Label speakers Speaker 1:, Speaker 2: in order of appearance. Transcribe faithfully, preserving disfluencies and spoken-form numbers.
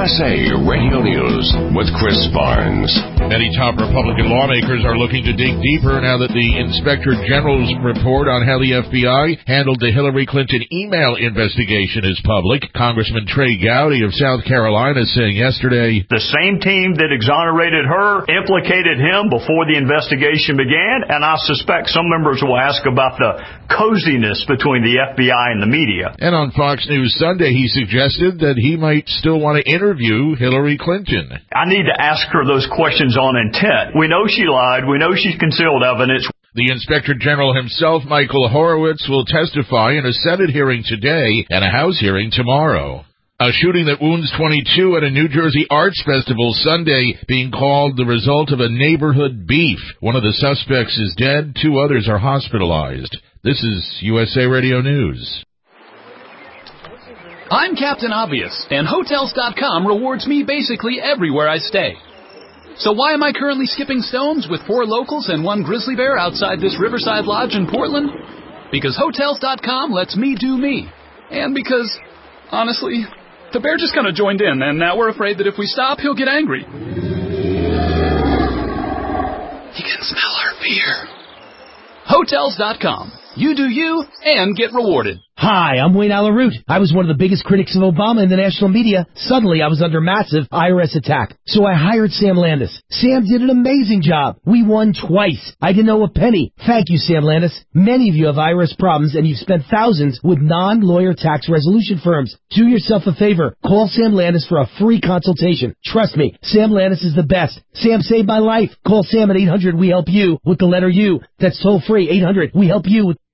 Speaker 1: S A Radio News with Chris Barnes.
Speaker 2: Many top Republican lawmakers are looking to dig deeper now that the Inspector General's report on how the F B I handled the Hillary Clinton email investigation is public. Congressman Trey Gowdy of South Carolina saying yesterday,
Speaker 3: the same team that exonerated her implicated him before the investigation began, and I suspect some members will ask about the coziness between the F B I and the media.
Speaker 2: And on Fox News Sunday, he suggested that he might still want to interview Hillary Clinton.
Speaker 3: I need to ask her those questions on intent. We know she lied. We know she concealed evidence.
Speaker 2: The Inspector General himself, Michael Horowitz, will testify in a Senate hearing today and a House hearing tomorrow. A shooting that wounds twenty-two at a New Jersey arts festival Sunday being called the result of a neighborhood beef. One of the suspects is dead. Two others are hospitalized. This is U S A Radio News.
Speaker 4: I'm Captain Obvious, and Hotels dot com rewards me basically everywhere I stay. So why am I currently skipping stones with four locals and one grizzly bear outside this Riverside Lodge in Portland? Because Hotels dot com lets me do me. And because, honestly, the bear just kind of joined in, and now we're afraid that if we stop, he'll get angry. He can smell our fear. Hotels dot com. You do you, and get rewarded.
Speaker 5: Hi, I'm Wayne Alaroot. I was one of the biggest critics of Obama in the national media. Suddenly, I was under massive I R S attack. So I hired Sam Landis. Sam did an amazing job. We won twice. I didn't owe a penny. Thank you, Sam Landis. Many of you have I R S problems, and you've spent thousands with non-lawyer tax resolution firms. Do yourself a favor. Call Sam Landis for a free consultation. Trust me, Sam Landis is the best. Sam saved my life. Call Sam at eight hundred we help you with the letter U. That's toll free, eight hundred we help you with